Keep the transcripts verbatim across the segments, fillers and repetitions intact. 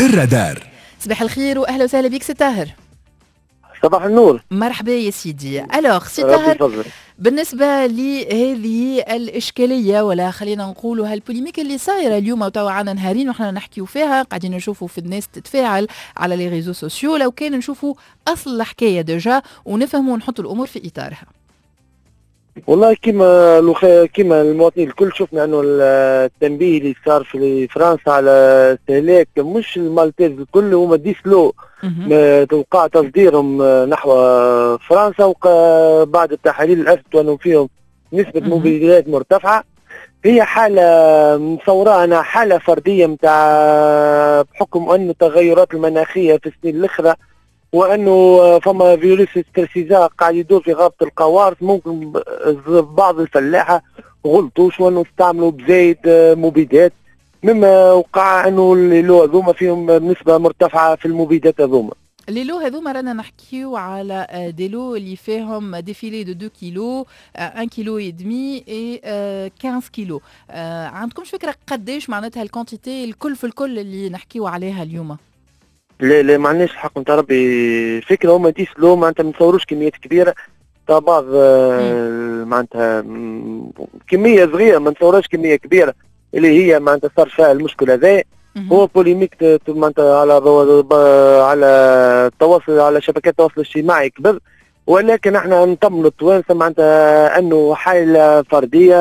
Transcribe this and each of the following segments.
الرادار. صباح الخير واهلا وسهلا بك سي طاهر. صباح النور. مرحبا يا سيدي. الوغ سي طاهر، بالنسبه لهذه الاشكاليه ولا خلينا نقولوا هالبوليميك اللي صايره اليوم وتوا عنا نهارين وحنا نحكيو فيها، قاعدين نشوفوا في الناس تتفاعل على لي ريزو سوسيو، لو كان نشوفوا اصل الحكايه ديجا ونفهموا ونحطوا الامور في اطارها. والله كما كما المواطنين الكل شفنا انه التنبيه اللي صار في فرنسا على استهلاك مش المالتيز الكل هما ديسلو توقع تصديرهم نحو فرنسا، وبعد التحاليل اثبتوا انه فيهم نسبه مبيدات مرتفعه. هي حاله مصوره انا حاله فرديه نتاع بحكم انه التغيرات المناخيه في السنين الاخرى، وانه فما فيروس ستريسيزا قاعد يدور في غابه القوارص. ممكن بعض الفلاحه غلطوا شو انه استعملوا بزايد مبيدات، مما وقع انه الليلو هذوما فيهم نسبه مرتفعه في المبيدات هذوما. الليلو هذوما رانا نحكيو على ديلو اللي فيهم ديفيلي دو اثنين كيلو، واحد كيلو ودمي اي خمسطاش كيلو. عندكمش فكره قداش معناتها الكونتيتي الكل في الكل اللي نحكيو عليها اليوم؟ لا لا ما عندناش الحق نتاع ربي فكره. هما ديسلو معناتها ما نتصوروش كميات كبيره تاع بعض معناتها كميه صغيره، ما نتصوروش كميه كبيره اللي هي معناتها صار فيها المشكل هذا. هو بوليميك معناتها على على التواصل على شبكات التواصل الاجتماعي كبر، ولكن احنا نطمنوا التوانسه معناتها انه حاله فرديه،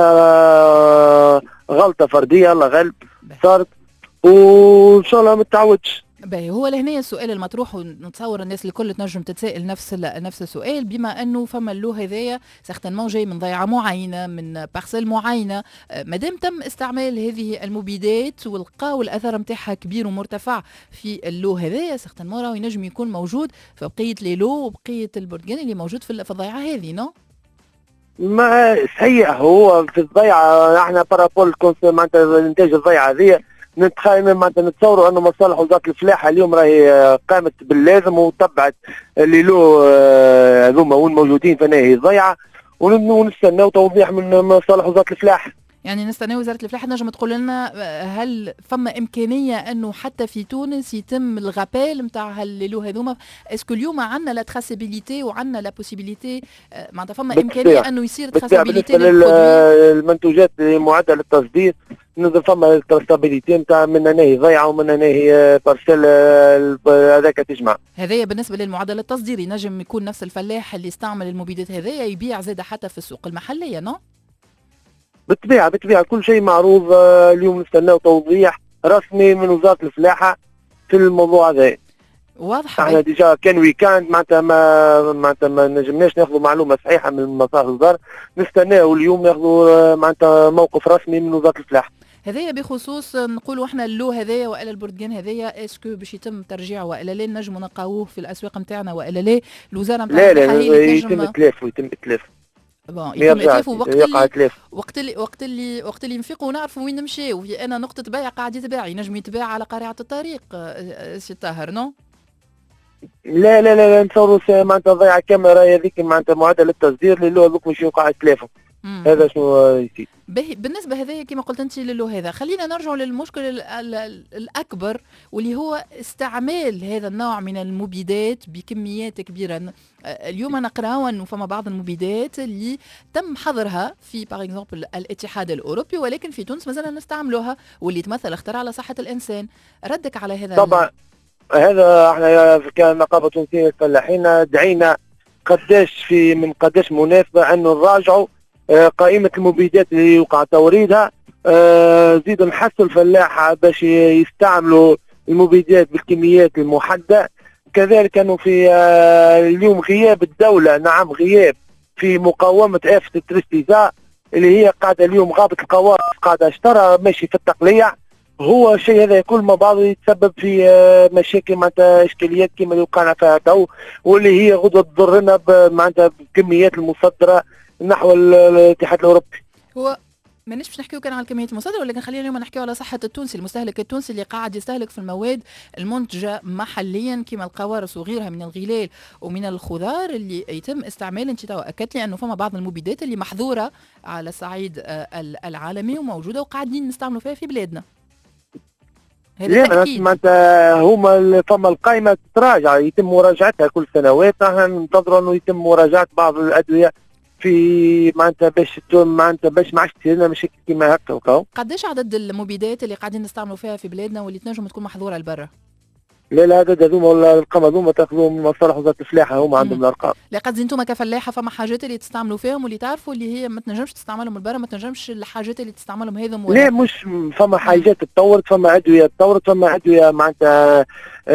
غلطه فرديه الله غالب صارت، وان شاء الله ما تتعاودش. باهي، هو لهنا السؤال المطروح، ونتصور الناس الكل تنجم تتسائل نفس نفس السؤال، بما انه فما اللو هذايا سيغتانمون جاي من ضيعه معينه من بارسيل معينه، مادام تم استعمال هذه المبيدات ولقاو الاثر نتاعها كبير ومرتفع في اللو هذايا، سيغتانمون راهو ينجم يكون موجود في بقيه لي لو وبقيه البرتقال اللي موجود في الضيعه هذه، نو؟ ما صحيح، هو في الضيعه احنا بارابول معناتها انتاج الضيعه هذه نتخيل معناتها نتصوروا انه مصالح وزاره الفلاحه اليوم راهي قامت باللازم وتبعت اللي له هذوما وين موجودين في ناهي الضيعه، ونستناو توضيح من مصالح وزاره الفلاحه. يعني نستناو وزاره الفلاحه نجم تقول لنا هل فما امكانيه انه حتى في تونس يتم الغابيل نتاع اللي له هذوما؟ اسكو اليوم عندنا لا تراسابيليتي وعندنا لا بوسيبيليتي معناتها فما امكانيه انه يصير تراسابيليتي للمنتوجات المعده للتصدير؟ نظن فما التراسابيليتي نتاع من ناهي ضيعه ومن ناهي بارسيل هذاك تجمع. هذايا بالنسبه للمعدل التصديري، نجم يكون نفس الفلاح اللي استعمل المبيدات هذايا يبيع زاده حتى في السوق المحليه، نو؟ بالطبيعه بالطبيعه كل شيء معروض. اليوم نستناو توضيح رسمي من وزاره الفلاحه في الموضوع هذا. واضح. احنا ديجا كان ويكاند معناتها ما معناتها ما نجمناش ناخذوا معلومه صحيحه من مصالح الوزاره، نستناو اليوم ناخذوا معناتها موقف رسمي من وزاره الفلاحه. هذايا بخصوص نقولوا احنا اللو هذايا والا البرتقال هذايا، اسكو باش يتم ترجيعه والا لا؟ نجموا نلقاوه في الاسواق نتاعنا والا لا؟ الوزاره نتاع الفلاحه لا لا يتم اتلافه يتم اتلافه بون يتم اتلافه وقت اللي وقت اللي وقت اللي وقت اللي نفيقوا ونعرفوا وين نمشيو. في انا نقطه بيع قاعد يتباع، ينجم يتباع على قارعه الطريق سي طاهر، نو؟ لا لا لا, لا نتصوروا معناتها ضيعه كاميرا هذيك معناتها معدل التصدير اللي هو دوك مش يوقع اتلافه. هذا شنو يصير بالنسبه هذايا كما قلت انت للو هذا. خلينا نرجعوا للمشكل الاكبر واللي هو استعمال هذا النوع من المبيدات بكميات كبيره. اليوم نقراو انه فما بعض المبيدات اللي تم حظرها في باغ اكزومبل الاتحاد الاوروبي، ولكن في تونس مازال نستعملوها واللي تمثل خطر على صحه الانسان. ردك على هذا؟ طبعا هذا احنا كنقابه تونسيه للفلاحين دعينا قداش في من قداش مناسبه انه نراجعوا قائمة المبيدات اللي يوقع توريدها، زيد نحسوا الفلاحة باش يستعملوا المبيدات بالكميات المحددة. كذلك انه في اليوم غياب الدولة، نعم غياب في مقاومة آفة التريستيزا اللي هي قاعدة اليوم غابة القوارص قاعدة اشترى ماشي في التقليع. هو الشيء هذا كل ما بعض يتسبب في مشاكل معناتها اشكاليات كما اللي وقعنا فيها تو، واللي هي غدوة تضرنا معناتها بالكميات المصدرة نحو الاتحاد الاوروبي. هو مانيش باش نحكيو كان على الكميات المصدره، ولكن خلينا اليوم نحكيو على صحه التونسي، المستهلك التونسي اللي قاعد يستهلك في المواد المنتجه محليا كما القوارص وغيرها من الغلال ومن الخضار اللي يتم استعمال. انت تو اكدت لي انه فما بعض المبيدات اللي محظوره على الصعيد العالمي وموجوده وقاعدين نستعملوا فيها في بلادنا. هذا لا تأكيد. معناتها هما ال- فما القائمه تراجع يتم مراجعتها كل سنوات، احنا ننتظروا انه يتم مراجعه بعض الادويه في معناتها باش ت- معناتها باش ما عادش تصير لنا مشاكل كيما هكا وكاو. قداش عدد المبيدات اللي قاعدين نستعملوا فيها في بلادنا واللي تنجم تكون محظوره لبرا؟ لا لا هذا هذوما ولا الارقام هذوما تاخذوهم من مصالح وزاره الفلاحه، هما عندهم مم. الارقام. لا قصدي انتم كفلاحه فما حاجات اللي تستعملوا فيهم واللي تعرفوا اللي هي ما تنجمش تستعملهم لبرا، ما تنجمش الحاجات اللي تستعملهم هذم لا مش فما حاجات تطورت، فما ادويه تطورت، فما ادويه معناتها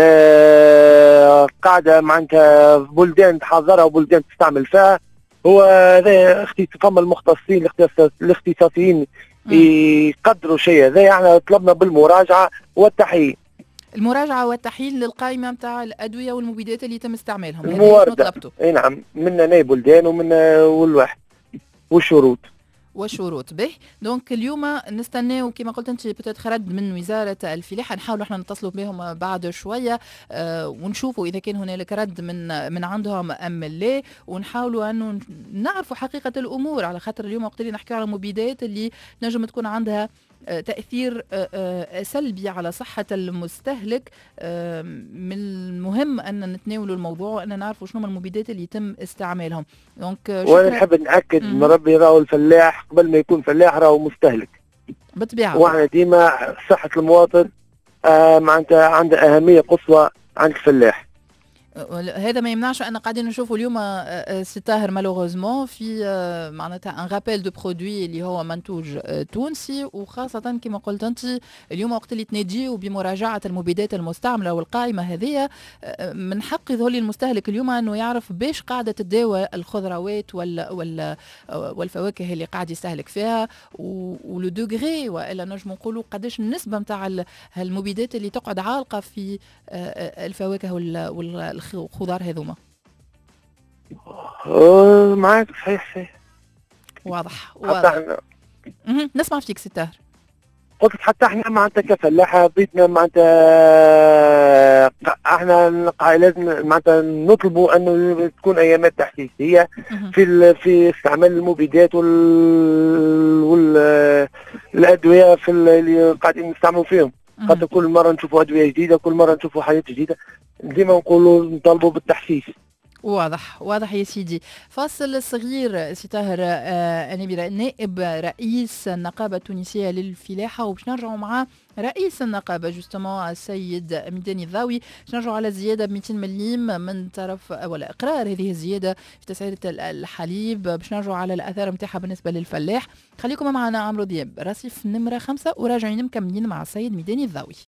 آه قاعده معناتها في بلدان تحضرها وبلدان تستعمل فيها. هو هذا اختي فما المختصين الاختصاص- الاختصاصيين يقدروا شيء هذا، احنا طلبنا بالمراجعه والتحقيق. المراجعه والتحليل للقائمه نتاع الادويه والمبيدات اللي يتم استعمالهم، هذا شنو الموردة طلبتوا؟ اي نعم، منا ناي بلدان ومنا والواحد والشروط. والشروط به. دونك اليوم نستناو كما قلت انت بتات رد من وزاره الفلاحه، نحاولوا احنا نتصلوا بهم بعد شويه آه ونشوفوا اذا كان هنالك رد من من عندهم ام لا، ونحاولوا انه نعرفوا حقيقه الامور، على خاطر اليوم وقت اللي نحكي على المبيدات اللي نجم تكون عندها تأثير سلبي على صحة المستهلك، من المهم أن نتناولوا الموضوع وأن نعرفوا شنو المبيدات اللي يتم استعمالهم. دونك وأنا نحب نأكد من ربي راهو الفلاح قبل ما يكون فلاح راهو مستهلك بالطبيعة، وأنا ديما صحة المواطن آه معناتها عندها أهمية قصوى عند الفلاح. هذا ما يمنعش ان قاعدين نشوفوا اليوم سي طاهر مالوغوزمون في معناتها ان رابيل دو برودوي اللي هو منتوج تونسي، وخاصه كما قلت انت اليوم وقت اللي تناجيو بمراجعه المبيدات المستعمله والقائمه هذه من حق يظهر المستهلك اليوم انه يعرف باش قاعده تداوى الخضروات وال وال والفواكه اللي قاعد يستهلك فيها ولو دوغري، والا نجم نقولوا قداش النسبه نتاع المبيدات اللي تقعد عالقه في الفواكه وال الخضار هذوما. أه معاك صحيح صحيح واضح واضح. احنا نسمع فيك سي طاهر. قلت حتى احنا معناتها كفلاحه بيتنا معناتها احنا لازم معناتها نطلبوا انه تكون ايامات تحسيسيه في في استعمال المبيدات وال والادويه في اللي قاعدين نستعملوا فيهم، خاطر كل مره نشوفوا ادويه جديده، كل مره نشوفوا حاجات جديده، ديما نقولوا نطالبوا بالتحسيس. واضح واضح يا سيدي. فاصل صغير سي طاهر آه انا نائب رئيس النقابه التونسيه للفلاحه، وباش نرجعوا مع رئيس النقابه جوستومون السيد ميدان الضاوي، باش نرجعوا على زياده ب مئتين مليم من طرف ولا اقرار هذه الزياده في تسعيره الحليب، باش نرجعوا على الاثار نتاعها بالنسبه للفلاح. خليكم معنا عمرو دياب رصيف نمره خمسه وراجعين مكملين مع السيد ميدان الضاوي.